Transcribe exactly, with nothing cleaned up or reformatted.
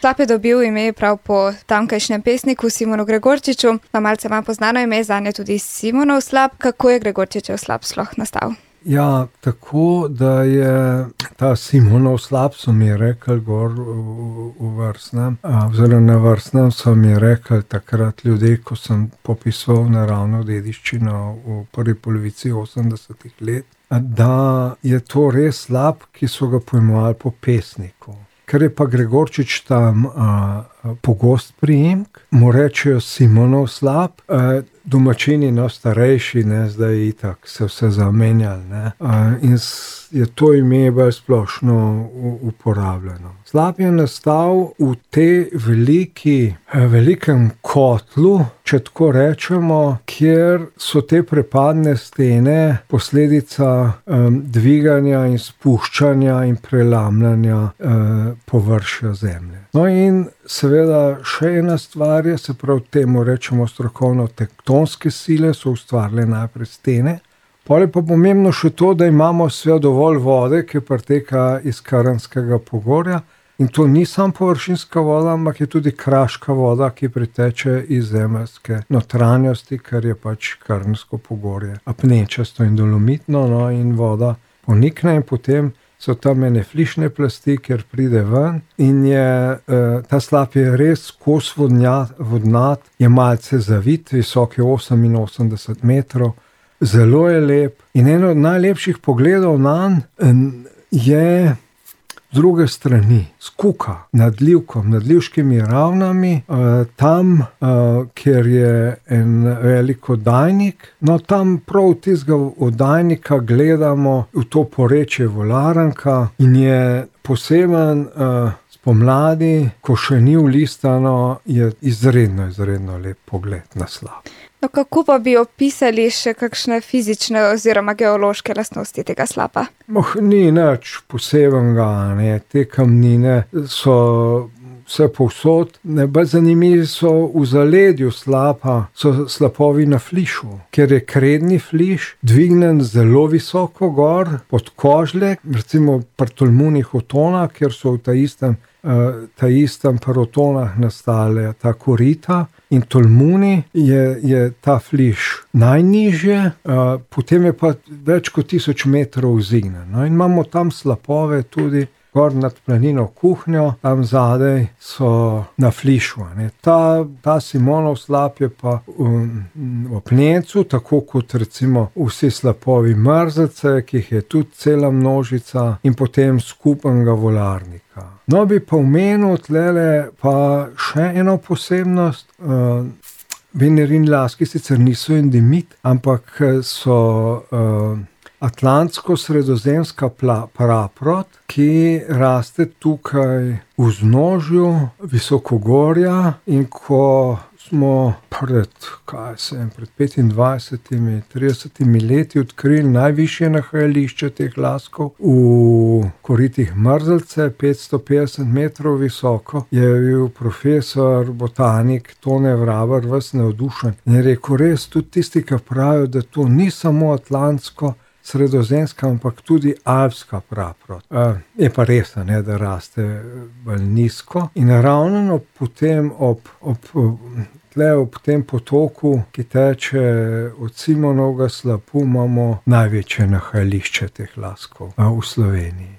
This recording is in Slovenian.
Slap je dobil ime prav po tamkajšnjem pesniku Simonu Gregorčiču, pa malce manj poznano ime zanj je tudi Simonov slap. Kako je Gregorčičev slap sploh nastal? Ja, tako, da je ta Simonov slap, so mi rekli gor v, v Vrsnem, oziroma na Vrsnem so mi rekli takrat ljudje, ko sem popisoval naravno dediščino v prvi polovici osemdesetih let, da je to res slap, ki so ga pojmovali po pesniku. Ker je pa Gregorčič tam a, pogost priimek, mu rečejo Simonov slap, a, domačini, no, starejši, ne, zdaj itak se vse zamenjali, ne, a, in je to ime bolj splošno uporabljeno. Slap je nastal v tej veliki, velikem kotlu, če tako rečemo, kjer so te prepadne stene posledica um, dviganja in spuščanja in prelamljanja uh, površja zemlje. No in seveda še ena stvar je, se pravi temu rečemo strokovno tektonske sile, so ustvarile najprej stene. Pol je pa pomembno še to, da imamo sve dovolj vode, ki priteka iz Karanskega pogorja. In to ni samo površinska voda, ampak je tudi kraška voda, ki priteče iz zemeljske notranjosti, ker je pač Karansko pogorje apnečasto in dolomitno, no, in voda ponikne in potem so tam ene flišne plasti, kjer pride ven in je, eh, ta slap je res kos vodnjat, vodnat, je malce zavit, visok je oseminosemdeset metrov, zelo je lep in eno od najlepših pogledov nanj je z druge strani, s Kuka, nad Livkom, nad Livškimi ravnami, eh, tam, eh, kjer je en velik oddajnik, no tam prav tistega oddajnika gledamo v to porečje Volaranka in je poseben eh, spomladi, ko še ni ulistano, je izredno, izredno lep pogled na slap. No, kako pa bi opisali še kakšne fizične oziroma geološke lastnosti tega slapa? Moh, ni nič posebenega, ne, te kamnine so vse povsod. Najbolj zanimivi so v zaledju slapa, so slapovi na flišu, ker je kredni fliš dvignen zelo visoko gor, pod Kožlek, recimo pri Tolmunih otonah, kjer so v ta istem, uh, ta istem parotonah nastale ta korita. In Tolmuni je, je ta fliš najnižje, uh, potem je pa več kot tisoč metrov vzdignjen. No, in imamo tam slapove tudi gor nad planino Kuhnjo, tam zadaj so na flišu. Ne. Ta, ta Simonov slap je pa um, v Apnecu, tako kot recimo vsi slapovi Mrzlice, ki jih je tudi cela množica, in potem skupnega Volarnika. No, bi pa omenil tlele pa še eno posebnost. Uh, Vener in Laski sicer niso endemit, ampak so uh, atlantsko-sredozemska praprot, ki raste tukaj v vznožju Visokogorja, in ko smo pred, kaj sem, pred petindvajsetimi, tridesetimi leti odkrili najvišje nahajališče teh laskov v koritih Mrzlice, petsto petdeset metrov visoko, je bil profesor, botanik Tone Vraber ves navdušen in je rekel, res tudi tisti, ki pravijo, da to ni samo atlantsko sredozemska, ampak tudi alpska praprot. Uh, je pa res, ne, da raste bolj nizko in ravno potem ob, ob, tle ob tem potoku, ki teče od Simonovega slapu, imamo največje nahajališče teh laskov uh, v Sloveniji.